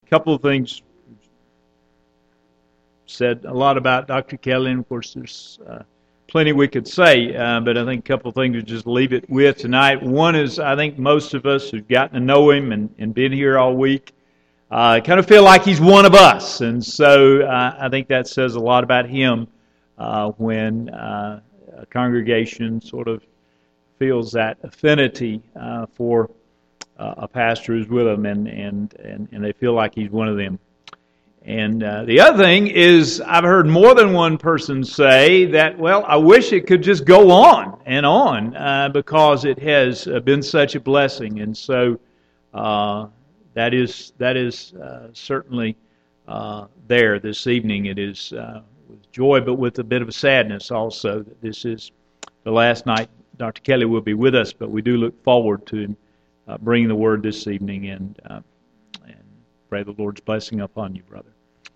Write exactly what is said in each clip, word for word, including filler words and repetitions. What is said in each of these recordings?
A couple of things said a lot about Doctor Kelly, and of course there's uh, plenty we could say, uh, but I think a couple of things to just leave it with tonight. One is I think most of us who've gotten to know him and, and been here all week uh, kind of feel like he's one of us, and so uh, I think that says a lot about him uh, when uh, a congregation sort of feels that affinity uh, for uh, a pastor who's with them, and, and, and, and they feel like he's one of them. And uh, the other thing is, I've heard more than one person say that, well, I wish it could just go on and on uh, because it has uh, been such a blessing. And so uh, that is that is uh, certainly uh, there this evening. It is uh, with joy, but with a bit of a sadness also that this is the last night Doctor Kelly will be with us. But we do look forward to him uh, bringing the word this evening, and uh, and pray the Lord's blessing upon you, brother.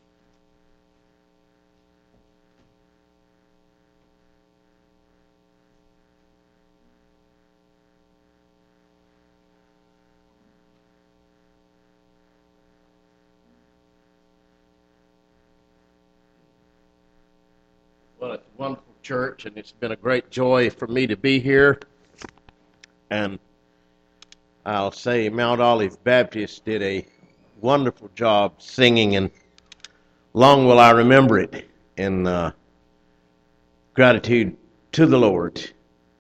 Well, it's a wonderful church, and it's been a great joy for me to be here. And I'll say Mount Olive Baptist did a wonderful job singing, and long will I remember it in uh, gratitude to the Lord.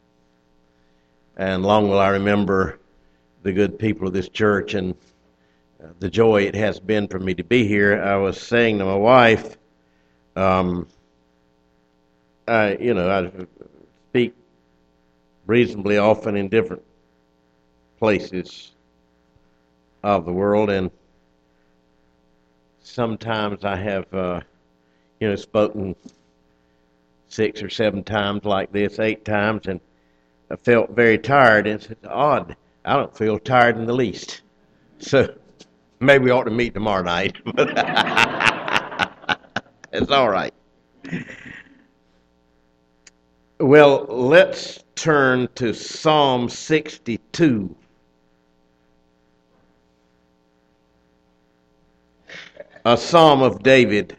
And long will I remember the good people of this church and uh, the joy it has been for me to be here. I was saying to my wife, um, I, you know, I speak reasonably often in different places of the world, and sometimes I have, uh, you know, spoken six or seven times like this, eight times, and I felt very tired, and it's odd. I don't feel tired in the least. So maybe we ought to meet tomorrow night. It's all right. Well, let's turn to Psalm sixty-two. A psalm of David.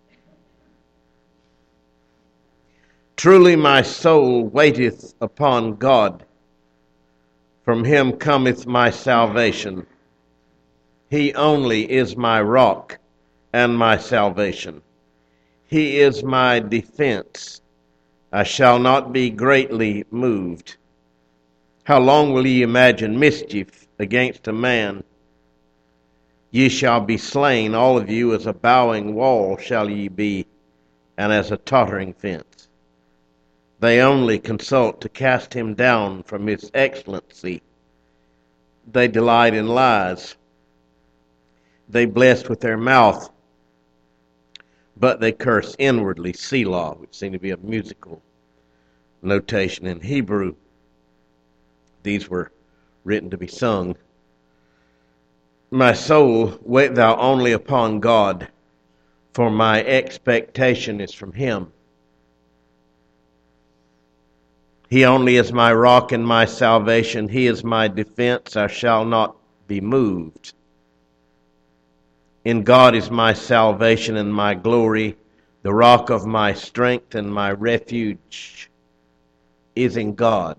Truly my soul waiteth upon God. From him cometh my salvation. He only is my rock and my salvation. He is my defense. I shall not be greatly moved. How long will ye imagine mischief against a man? Ye shall be slain, all of you, as a bowing wall shall ye be, and as a tottering fence. They only consult to cast him down from his excellency. They delight in lies. They bless with their mouth, but they curse inwardly. Selah, which seemed to be a musical notation in Hebrew. These were written to be sung. My soul, wait thou only upon God, for my expectation is from him. He only is my rock and my salvation. He is my defense. I shall not be moved. In God is my salvation and my glory. The rock of my strength and my refuge is in God.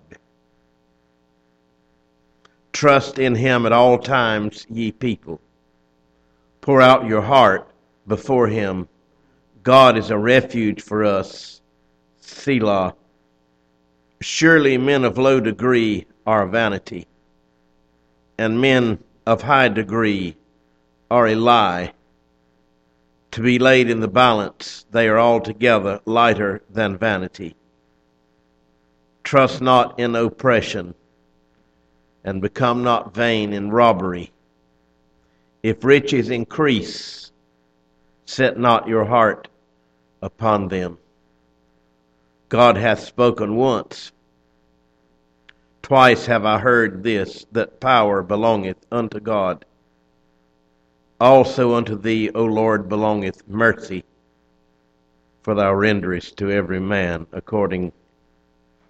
Trust in him at all times, ye people. Pour out your heart before him. God is a refuge for us. Selah. Surely men of low degree are vanity, and men of high degree are a lie. To be laid in the balance, they are altogether lighter than vanity. Trust not in oppression, and become not vain in robbery. If riches increase, set not your heart upon them. God hath spoken once. Twice have I heard this, that power belongeth unto God. Also unto thee, O Lord, belongeth mercy, for thou renderest to every man according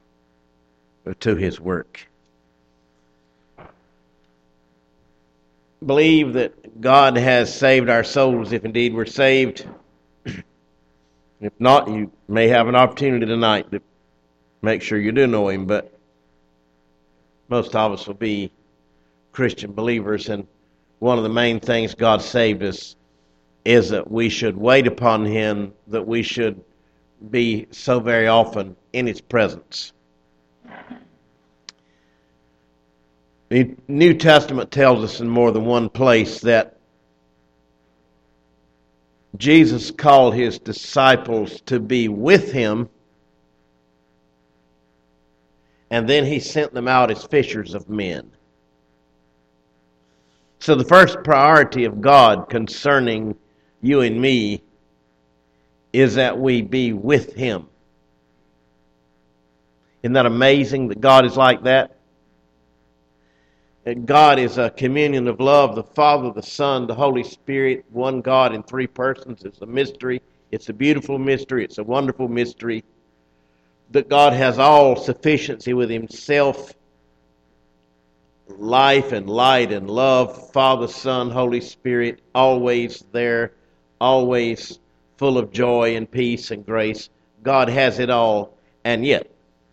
to his work. believe that God has saved our souls, if indeed we're saved. If not, you may have an opportunity tonight to make sure you do know Him, but most of us will be Christian believers, and one of the main things God saved us is that we should wait upon Him, that we should be so very often in His presence. The New Testament tells us in more than one place that Jesus called His disciples to be with Him, and then He sent them out as fishers of men. So the first priority of God concerning you and me is that we be with Him. Isn't that amazing that God is like that? That God is a communion of love, the Father, the Son, the Holy Spirit, one God in three persons. It's a mystery. It's a beautiful mystery. It's a wonderful mystery. That God has all sufficiency with Himself, life and light and love, Father, Son, Holy Spirit, always there, always full of joy and peace and grace. God has it all, and yet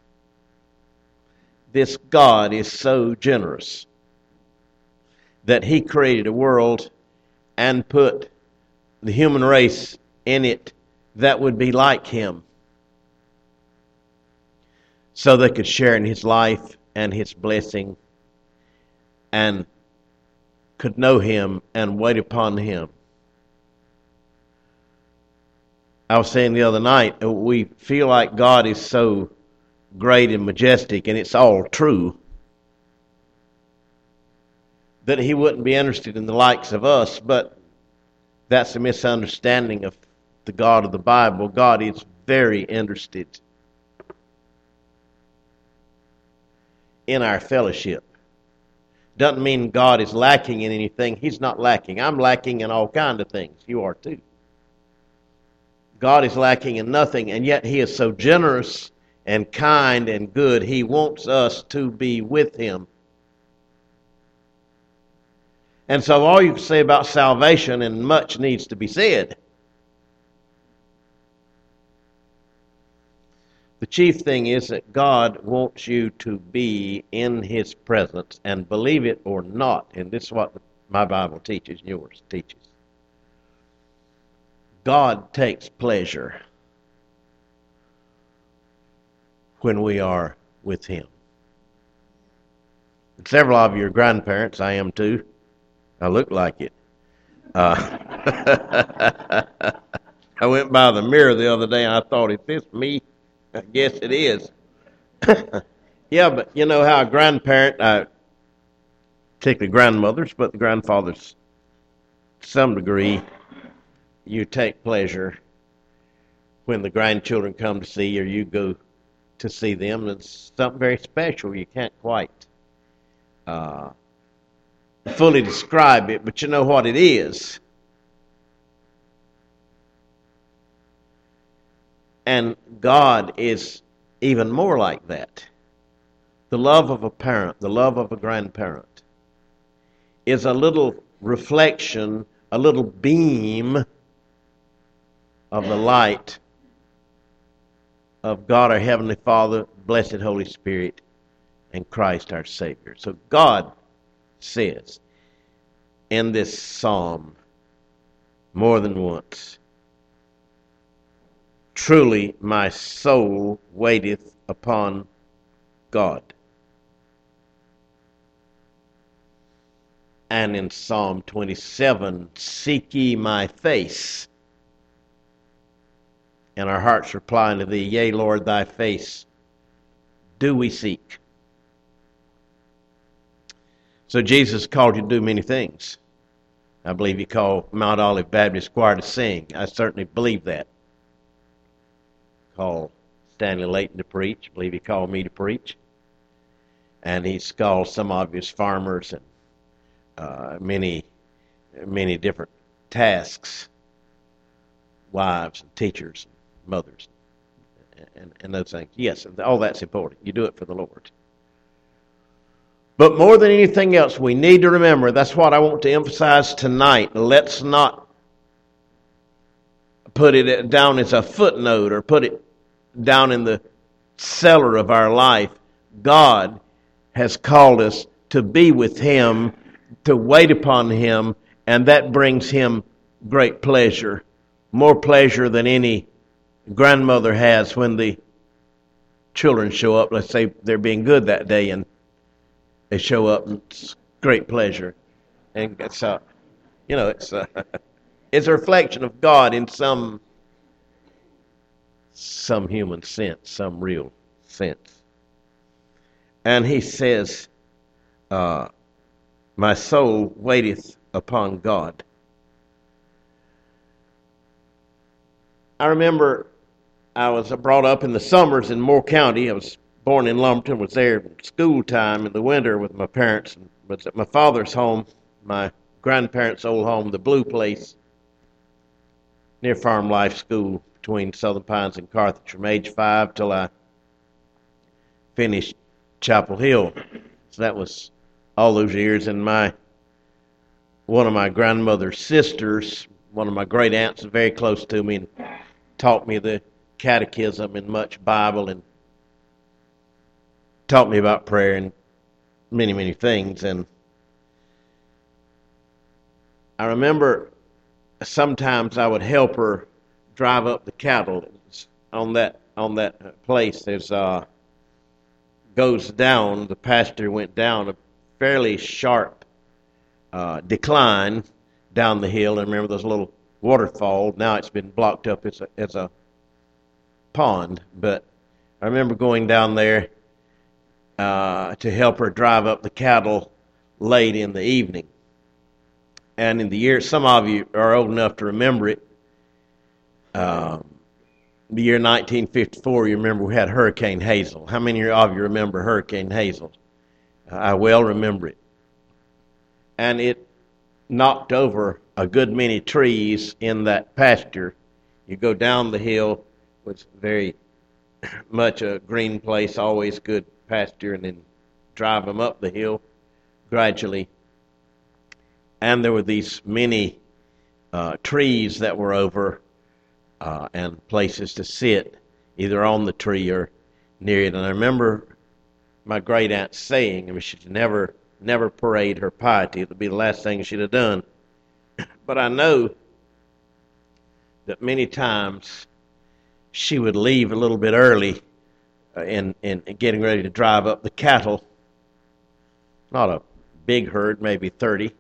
this God is so generous that He created a world and put the human race in it that would be like Him, so they could share in His life and His blessing and could know Him and wait upon Him. I was saying the other night, we feel like God is so great and majestic, and it's all true, that He wouldn't be interested in the likes of us, but that's a misunderstanding of the God of the Bible. God is very interested in our fellowship. Doesn't mean God is lacking in anything. He's not lacking. I'm lacking in all kinds of things. You are too. God is lacking in nothing, and yet He is so generous and kind and good. He wants us to be with Him. And so all you can say about salvation, and much needs to be said. The chief thing is that God wants you to be in His presence, and believe it or not, and this is what my Bible teaches, and yours teaches. God takes pleasure when we are with Him. And several of you are grandparents. I am too. I look like it. Uh, I went by the mirror the other day and I thought, is this me? I guess it is. Yeah, but you know how a grandparent, uh, particularly grandmothers, but the grandfathers, to some degree, you take pleasure when the grandchildren come to see you, or you go to see them. It's something very special. You can't quite uh, fully describe it, but you know what it is. And God is even more like that. The love of a parent, the love of a grandparent, is a little reflection, a little beam of the light of God our Heavenly Father, blessed Holy Spirit, and Christ our Savior. So God says in this psalm more than once, truly my soul waiteth upon God. And in Psalm twenty-seven, seek ye my face. And our hearts reply unto thee, yea, Lord, thy face do we seek. So Jesus called you to do many things. I believe He called Mount Olive Baptist Choir to sing. I certainly believe that. Called Stanley Layton to preach. I believe He called me to preach. And He's called some of His farmers and uh, many, many different tasks, wives and teachers and mothers and, and those things. Yes, all that's important. You do it for the Lord. But more than anything else, we need to remember, that's what I want to emphasize tonight. Let's not put it down as a footnote or put it down in the cellar of our life. God has called us to be with Him, to wait upon Him, and that brings Him great pleasure. More pleasure than any grandmother has when the children show up. Let's say they're being good that day and they show up, and it's great pleasure. And it's, uh, you know, it's, uh, it's a reflection of God in some some human sense, some real sense. And he says, uh, my soul waiteth upon God. I remember I was brought up in the summers in Moore County. I was born in Lumberton, was there in school time in the winter with my parents. And was at my father's home, my grandparents' old home, the Blue Place, near Farm Life School between Southern Pines and Carthage from age five till I finished Chapel Hill. So that was all those years. And my one of my grandmother's sisters, one of my great aunts, was very close to me and taught me the catechism and much Bible and taught me about prayer and many, many things. And I remember sometimes I would help her drive up the cattle on that on that place. There's uh goes down. The pasture went down a fairly sharp uh, decline down the hill. And remember, there's a little waterfall. Now it's been blocked up as a as a pond. But I remember going down there uh, to help her drive up the cattle late in the evening. And in the year, some of you are old enough to remember it, um, the year nineteen fifty-four, you remember we had Hurricane Hazel. How many of you remember Hurricane Hazel? I well remember it. And it knocked over a good many trees in that pasture. You go down the hill, was very much a green place, always good pasture, and then drive them up the hill gradually. And there were these many uh, trees that were over uh, and places to sit, either on the tree or near it. And I remember my great aunt saying, I mean, she'd never, never parade her piety. It would be the last thing she'd have done. But I know that many times she would leave a little bit early uh, in, in getting ready to drive up the cattle. Not a big herd, maybe thirty.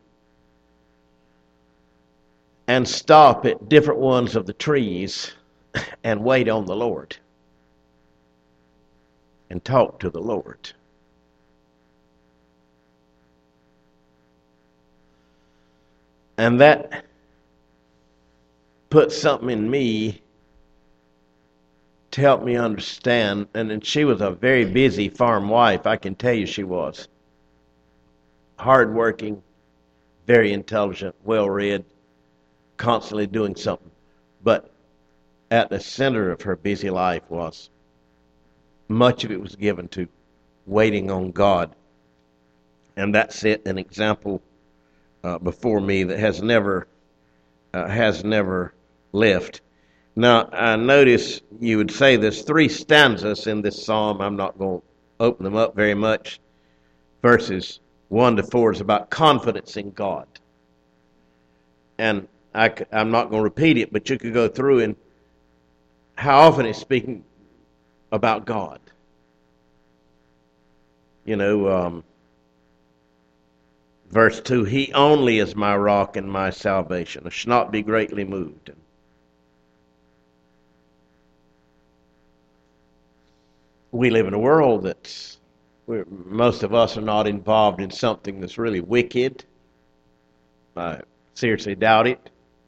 And stop at different ones of the trees and wait on the Lord and talk to the Lord. And that put something in me to help me understand. And then she was a very busy farm wife, I can tell you she was. Hardworking, very intelligent, well-read, constantly doing something. But at the center of her busy life was, much of it was given to waiting on God. And that set an example uh, before me that has never uh, has never left. Now, I notice you would say there's three stanzas in this psalm. I'm not going to open them up very much. Verses one to four is about confidence in God. And I, I'm not going to repeat it, but you could go through and how often it's speaking about God. You know, um, verse two, He only is my rock and my salvation. I shall not be greatly moved. We live in a world that's, where most of us are not involved in something that's really wicked. I seriously doubt it.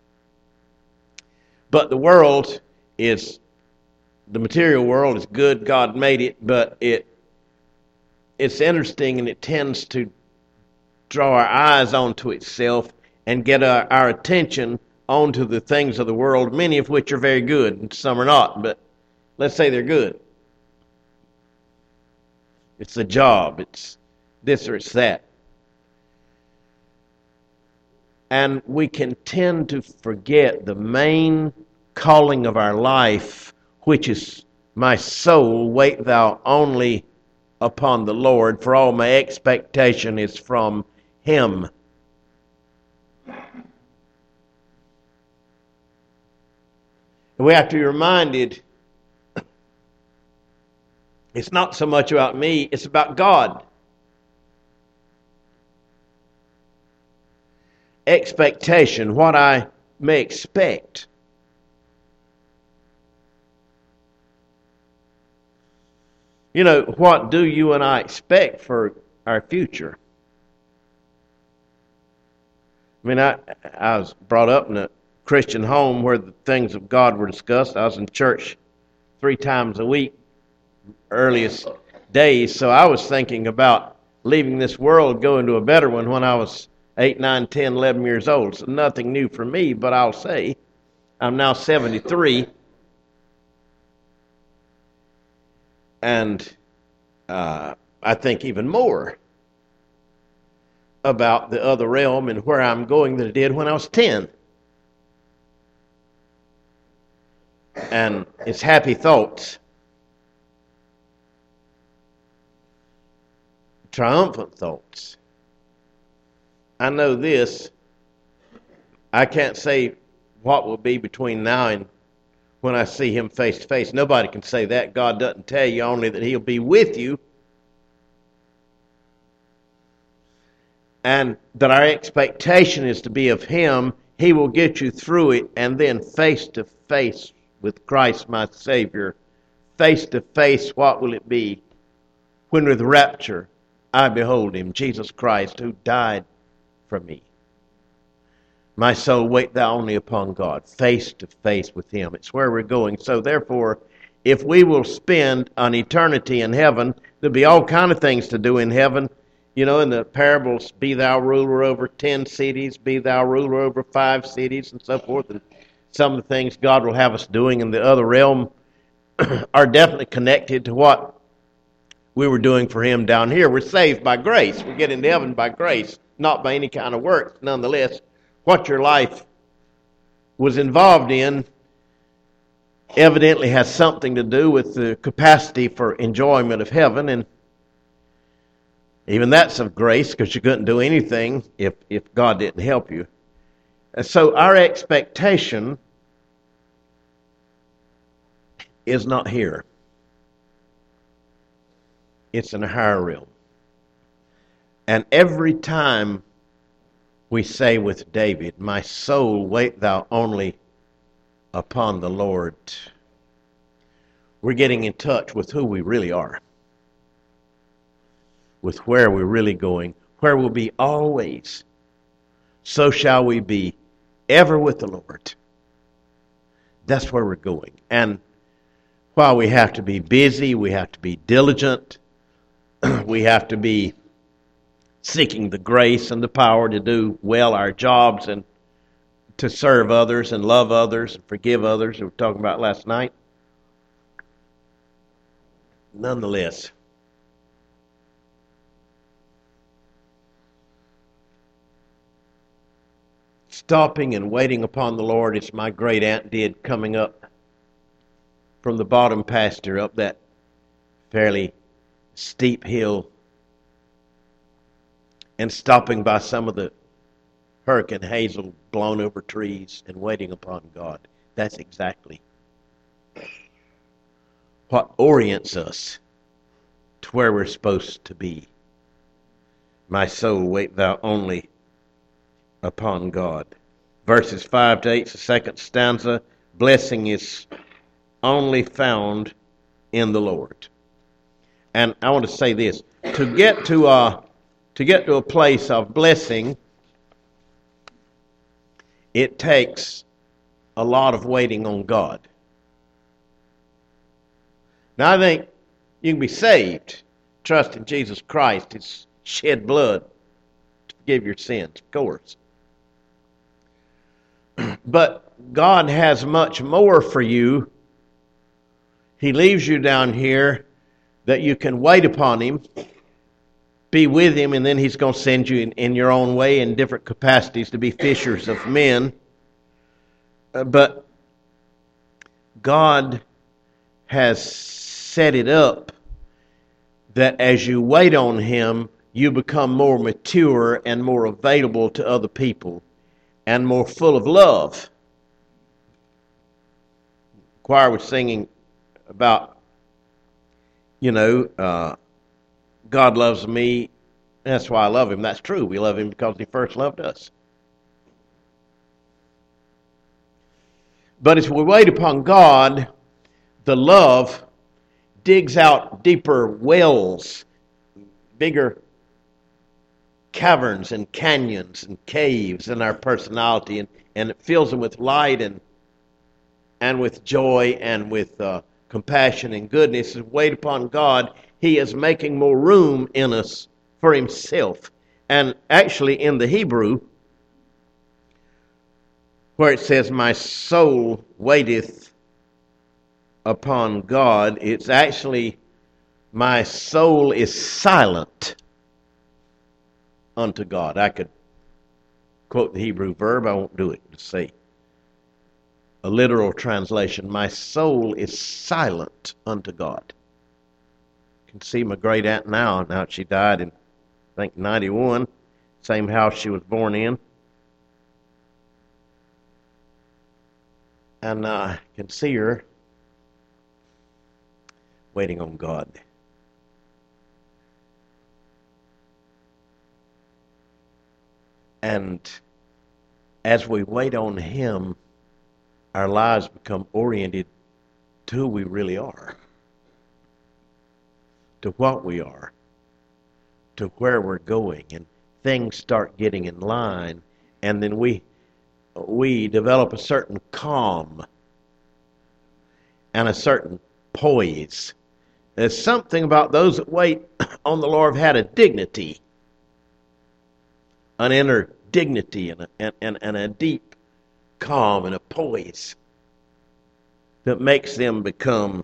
But the world is, the material world is good. God made it, but it it's interesting, and it tends to draw our eyes onto itself and get our, our attention onto the things of the world, many of which are very good, and some are not, but let's say they're good. It's the job, it's this or it's that. And we can tend to forget the main calling of our life, which is, my soul, wait thou only upon the Lord, for all my expectation is from Him. And we have to be reminded, it's not so much about me, it's about God. Expectation, what I may expect. You know, what do you and I expect for our future? I mean, I, I was brought up in a Christian home where the things of God were discussed. I was in church three times a week, earliest days, so I was thinking about leaving this world, going to a better one when I was eight, nine, ten, eleven years old. So nothing new for me, but I'll say I'm now seventy-three. And uh, I think even more about the other realm and where I'm going than I did when I was ten. And it's happy thoughts. Triumphant thoughts. I know this. I can't say what will be between now and when I see Him face to face. Nobody can say that. God doesn't tell you, only that He'll be with you. And that our expectation is to be of Him. He will get you through it, and then face to face with Christ my Savior. Face to face, what will it be? When with rapture I behold Him, Jesus Christ, who died for me. My soul, wait thou only upon God, face to face with Him. It's where we're going. So therefore, if we will spend an eternity in heaven, there'll be all kind of things to do in heaven. You know, in the parables, be thou ruler over ten cities, be thou ruler over five cities, and so forth. And some of the things God will have us doing in the other realm are definitely connected to what we were doing for Him down here. We're saved by grace. We get into heaven by grace, not by any kind of work. Nonetheless, what your life was involved in evidently has something to do with the capacity for enjoyment of heaven, and even that's of grace, because you couldn't do anything if, if God didn't help you. And so our expectation is not here. It's in a higher realm. And every time we say with David, my soul, wait thou only upon the Lord, we're getting in touch with who we really are, with where we're really going, where we'll be always. So shall we be ever with the Lord. That's where we're going. And while we have to be busy, we have to be diligent, we have to be seeking the grace and the power to do well our jobs and to serve others and love others and forgive others, we were talking about last night. Nonetheless, stopping and waiting upon the Lord, as my great aunt did, coming up from the bottom pasture up that fairly steep hill and stopping by some of the hurricane hazel blown over trees and waiting upon God. That's exactly what orients us to where we're supposed to be. My soul, wait thou only upon God. Verses five to eight, the second stanza. Blessing is only found in the Lord. And I want to say this. To get to a, to get to a place of blessing, it takes a lot of waiting on God. Now, I think you can be saved, trust in Jesus Christ, His shed blood to forgive your sins, of course. But God has much more for you. He leaves you down here that you can wait upon Him, be with him, and then he's going to send you in, in your own way in different capacities to be fishers of men. Uh, but God has set it up that as you wait on him, you become more mature and more available to other people and more full of love. The choir was singing about, you know, uh, God loves me, that's why I love him. That's true. We love him because he first loved us. But as we wait upon God, the love digs out deeper wells, bigger caverns and canyons and caves in our personality, and, and it fills them with light and and with joy and with uh, compassion and goodness. As we wait upon God, he is making more room in us for himself. And actually in the Hebrew, where it says, my soul waiteth upon God, it's actually, my soul is silent unto God. I could quote the Hebrew verb, I won't do it. Just say a literal translation, my soul is silent unto God. You can see my great aunt now, now she died in, I think, ninety-one, same house she was born in. And uh, I can see her waiting on God. And as we wait on him, our lives become oriented to who we really are, to what we are, to where we're going, and things start getting in line, and then we we develop a certain calm and a certain poise. There's something about those that wait on the Lord have had a dignity, an inner dignity, and a, and, and, and a deep calm and a poise that makes them become,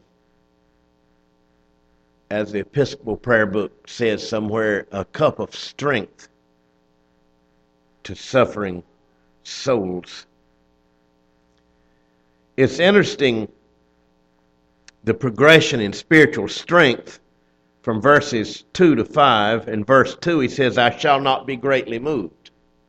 as the Episcopal Prayer Book says somewhere, a cup of strength to suffering souls. It's interesting, the progression in spiritual strength from verses two to five. In verse two he says, I shall not be greatly moved.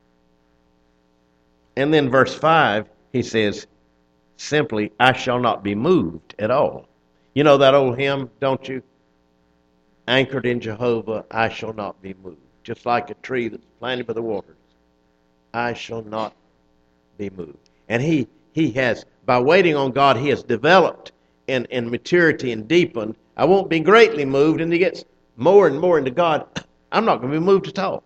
And then verse five he says simply, I shall not be moved at all. You know that old hymn, don't you? Anchored in Jehovah, I shall not be moved. Just like a tree that's planted by the waters, I shall not be moved. And he he has, by waiting on God, he has developed in, in maturity and deepened. I won't be greatly moved, and he gets more and more into God. I'm not going to be moved at all.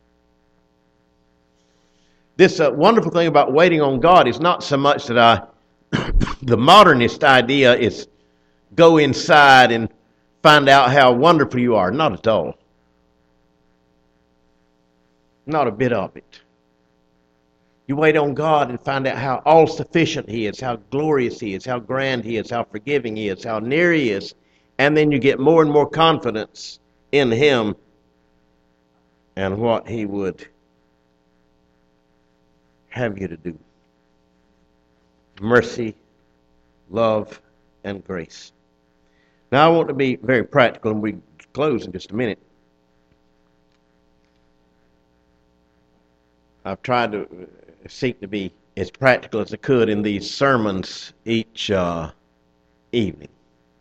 This uh, wonderful thing about waiting on God is not so much that I, the modernist idea is go inside and find out how wonderful you are. Not at all. Not a bit of it. You wait on God and find out how all-sufficient he is, how glorious he is, how grand he is, how forgiving he is, how near he is. And then you get more and more confidence in him and what he would have you to do. Mercy, love, and grace. Now I want to be very practical, and we close in just a minute. I've tried to seek to be as practical as I could in these sermons each uh, evening.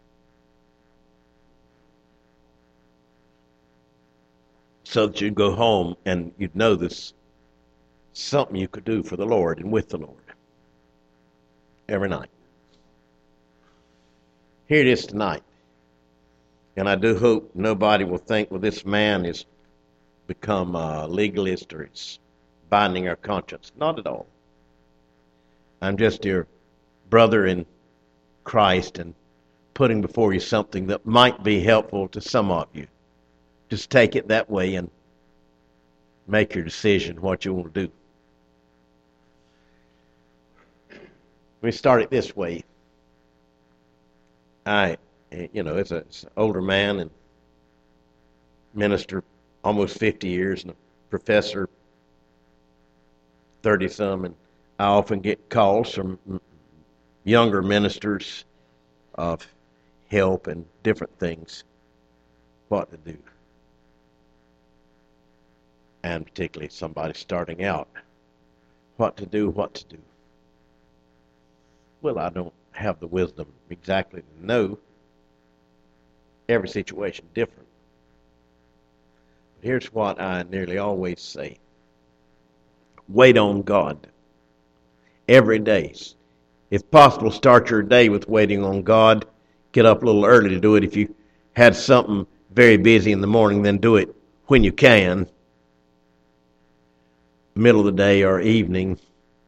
So that you'd go home and you'd know this something you could do for the Lord and with the Lord every night. Here it is tonight. And I do hope nobody will think, well, this man has become a legalist or it's binding our conscience. Not at all. I'm just your brother in Christ and putting before you something that might be helpful to some of you. Just take it that way and make your decision what you want to do. Let me start it this way. I, you know, as an older man and minister almost fifty years and a professor, thirty-some, and I often get calls from younger ministers of help and different things, what to do. And particularly somebody starting out, what to do, what to do. Well, I don't have the wisdom exactly to know. Every situation different. But here's what I nearly always say. Wait on God. Every day. If possible, start your day with waiting on God. Get up a little early to do it. If you had something very busy in the morning, then do it when you can. Middle of the day or evening.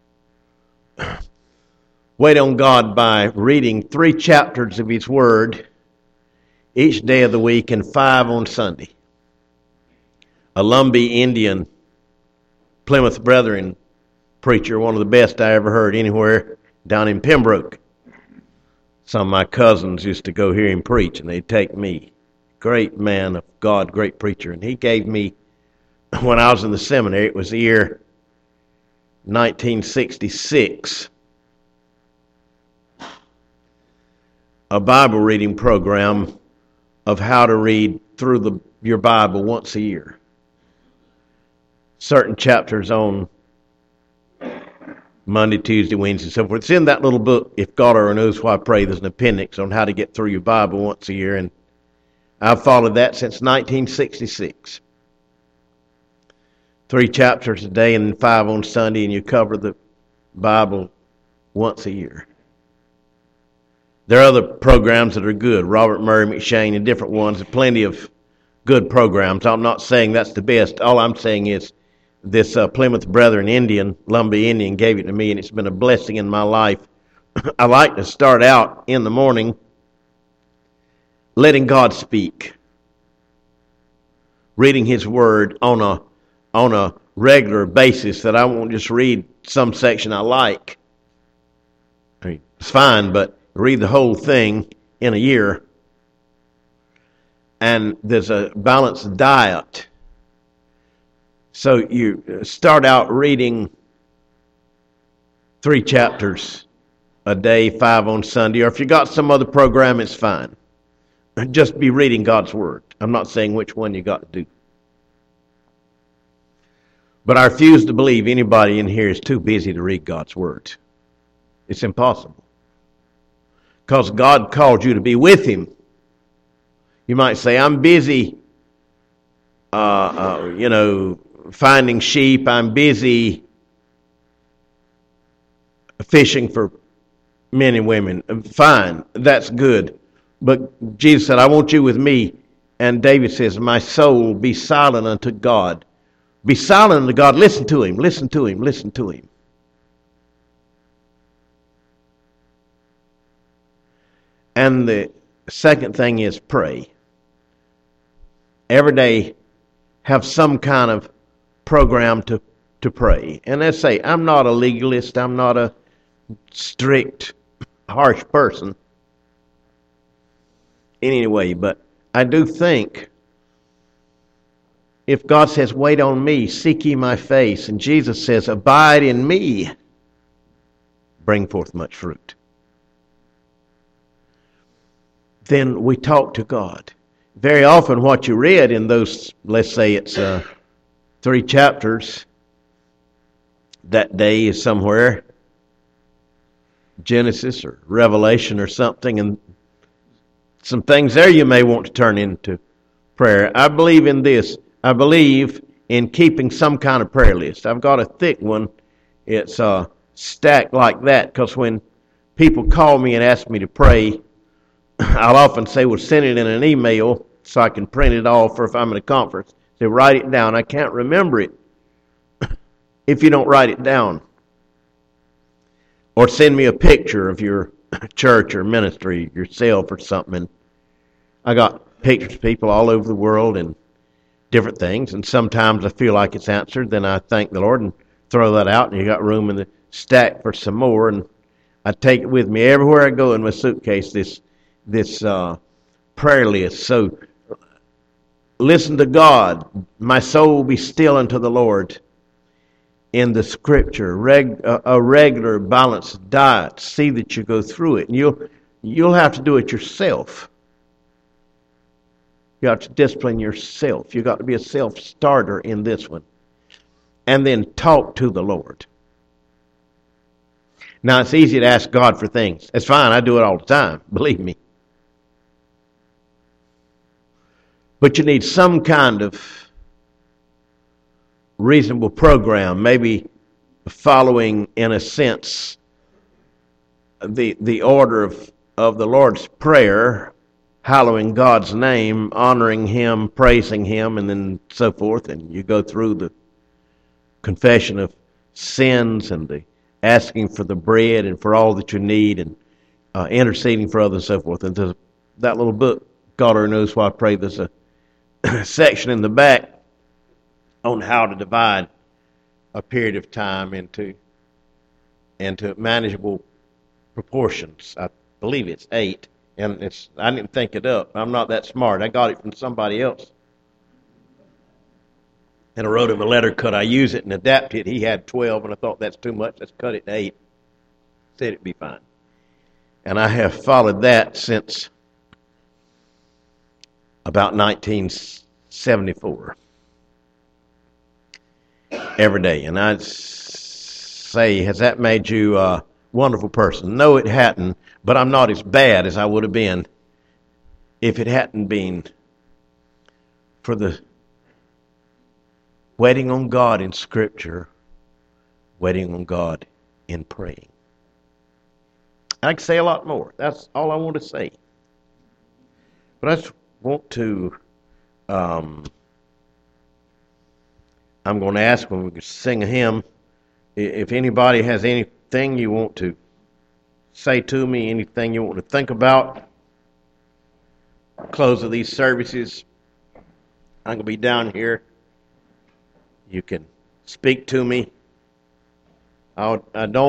Wait on God by reading three chapters of His Word each day of the week and five on Sunday. A Lumbee Indian Plymouth Brethren preacher, one of the best I ever heard anywhere, down in Pembroke. Some of my cousins used to go hear him preach, and they'd take me. Great man of God, great preacher. And he gave me, when I was in the seminary, it was the year nineteen sixty-six, a Bible reading program of how to read through the, your Bible once a year. Certain chapters on Monday, Tuesday, Wednesday, and so forth. It's in that little book, If God Ever Knows Why I Pray. There's an appendix on how to get through your Bible once a year, and I've followed that since nineteen sixty-six. Three chapters a day and five on Sunday, and you cover the Bible once a year. There are other programs that are good. Robert Murray McShane and different ones. Plenty of good programs. I'm not saying that's the best. All I'm saying is this uh, Plymouth Brethren Indian, Lumbee Indian, gave it to me, and it's been a blessing in my life. I like to start out in the morning letting God speak, reading His Word on a on a regular basis, that I won't just read some section I like. I mean, it's fine, but read the whole thing in a year. And there's a balanced diet. So you start out reading three chapters a day, five on Sunday, or if you got some other program, it's fine. Just be reading God's Word. I'm not saying which one you got to do. But I refuse to believe anybody in here is too busy to read God's Word. It's impossible. Because God called you to be with Him. You might say, I'm busy, uh, uh, you know, finding sheep. I'm busy fishing for men and women. Fine, that's good. But Jesus said, I want you with me. And David says, my soul, be silent unto God. Be silent unto God. Listen to Him, listen to Him, listen to Him. And the second thing is pray. Every day have some kind of program to, to pray. And I say, I'm not a legalist. I'm not a strict, harsh person in any way. But I do think if God says, wait on me, seek ye my face, and Jesus says, abide in me, bring forth much fruit, then we talk to God. Very often what you read in those, let's say it's uh, three chapters that day is somewhere, Genesis or Revelation or something, and some things there you may want to turn into prayer. I believe in this. I believe in keeping some kind of prayer list. I've got a thick one. It's uh, stacked like that, because when people call me and ask me to pray, I'll often say, well, send it in an email so I can print it off, or if I'm at a conference, say, write it down. I can't remember it if you don't write it down. Or send me a picture of your church or ministry, yourself or something. And I got pictures of people all over the world and different things, and sometimes I feel like it's answered, then I thank the Lord and throw that out, and you got room in the stack for some more, and I take it with me everywhere I go in my suitcase, this this uh, prayer list. So listen to God. My soul will be still unto the Lord. In the Scripture, reg, a, a regular balanced diet. See that you go through it, and you'll you'll have to do it yourself. You have to discipline yourself. You've got to be a self-starter in this one, and then talk to the Lord. Now, it's easy to ask God for things. It's fine. I do it all the time. Believe me. But you need some kind of reasonable program, maybe following, in a sense, the the order of, of the Lord's Prayer, hallowing God's name, honoring Him, praising Him, and then so forth. And you go through the confession of sins and the asking for the bread and for all that you need, and uh, interceding for others and so forth. And there's that little book, God Already Knows Why I Pray, there's a section in the back on how to divide a period of time into into manageable proportions. I believe it's eight, and it's I didn't think it up. I'm not that smart. I got it from somebody else. And I wrote him a letter, could I use it and adapt it? He had twelve, and I thought that's too much. Let's cut it to eight. Said it'd be fine. And I have followed that since about nineteen seventy-four. Every day. And I'd say, has that made you a wonderful person? No, it hadn't, but I'm not as bad as I would have been if it hadn't been for the waiting on God in Scripture, waiting on God in praying. I could say a lot more. That's all I want to say. But I just want to... Um, I'm going to ask when we sing a hymn, if anybody has anything you want to say to me, anything you want to think about, close of these services, I'm going to be down here. You can speak to me. I'll, I don't